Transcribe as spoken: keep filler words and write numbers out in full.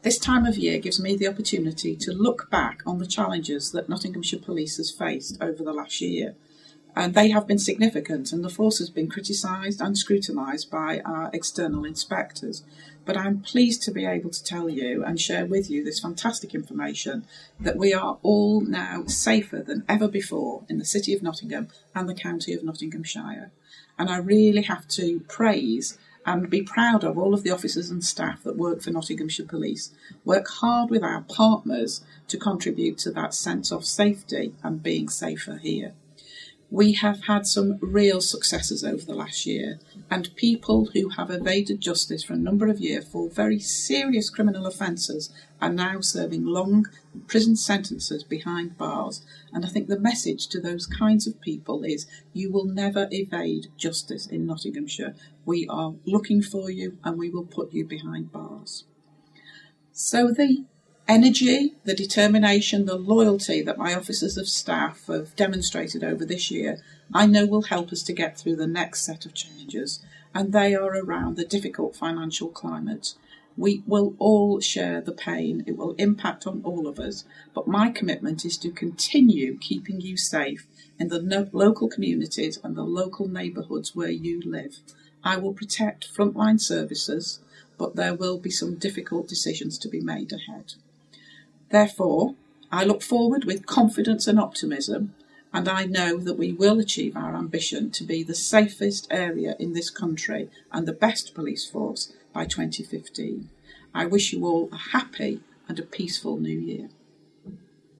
This time of year gives me the opportunity to look back on the challenges that Nottinghamshire Police has faced over the last year. And they have been significant, and the force has been criticised and scrutinised by our external inspectors. But I'm pleased to be able to tell you and share with you this fantastic information that we are all now safer than ever before in the City of Nottingham and the County of Nottinghamshire. And I really have to praise and be proud of all of the officers and staff that work for Nottinghamshire Police, work hard with our partners to contribute to that sense of safety and being safer here. We have had some real successes over the last year, and people who have evaded justice for a number of years for very serious criminal offences are now serving long prison sentences behind bars. And I think the message to those kinds of people is you will never evade justice in Nottinghamshire. We are looking for you and we will put you behind bars. So the energy, the determination, the loyalty that my officers of staff have demonstrated over this year, I know will help us to get through the next set of challenges, and they are around the difficult financial climate. We will all share the pain. It will impact on all of us, but my commitment is to continue keeping you safe in the no- local communities and the local neighbourhoods where you live. I will protect frontline services, but there will be some difficult decisions to be made ahead. Therefore, I look forward with confidence and optimism, and I know that we will achieve our ambition to be the safest area in this country and the best police force by twenty fifteen. I wish you all a happy and a peaceful new year.